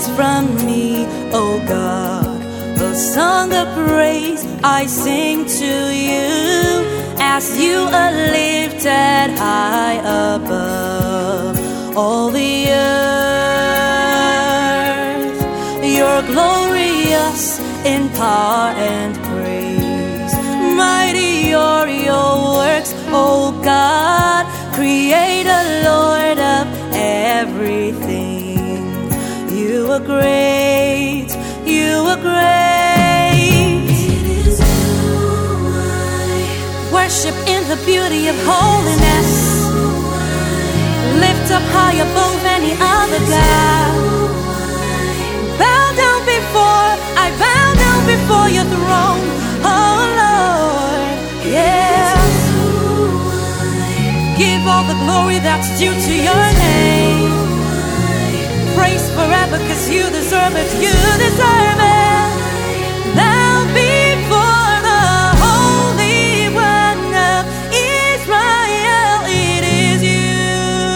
is from me, O God. A song of praise I sing to you, as you are lifted high above all the earth. You're glorious in power and praise. Mighty are your works, O God, Creator, Lord of everything. You are great, you are great. It is you I worship in the beauty of holiness. Lift up high above any other God. Bow down before, I bow down before your throne, oh Lord, yeah. Give all the glory that's due to your name. Praise forever, 'cause you deserve it, you deserve it. Bow before the Holy One of Israel, it is you.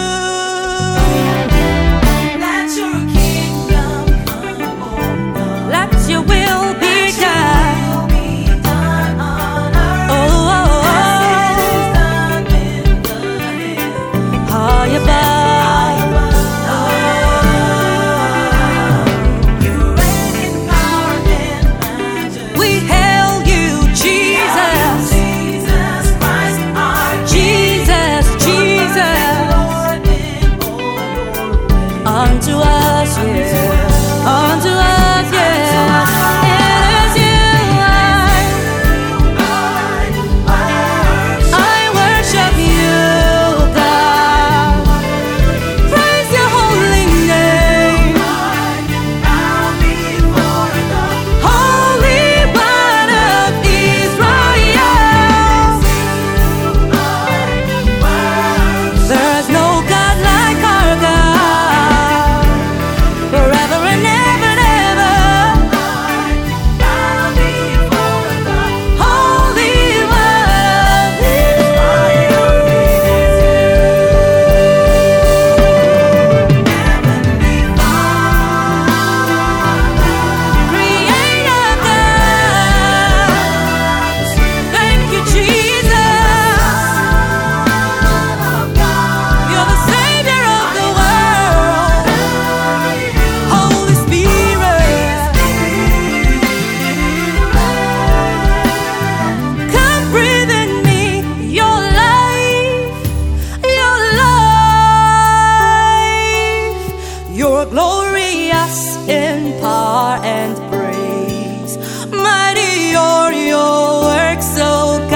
let your kingdom come, oh God. Let your will be done. Will be done on earth Oh, oh, as it is done in the heavens. high above. You reign in power and majesty. We hail you, Jesus. Jesus Christ, our Jesus, Jesus. Lord in all your ways. Unto us, yeah. Unto us, yeah. It is you I worship you, God. Praise your holy name. Holy One of Israel. There's no God like our God. Forever and ever and ever. Holy One. Creator God. Thank you, Jesus. You're the Savior of the world. Holy Spirit, come breathe in me your life, your life. You're glorious in power and praise. Mighty are your works, O God.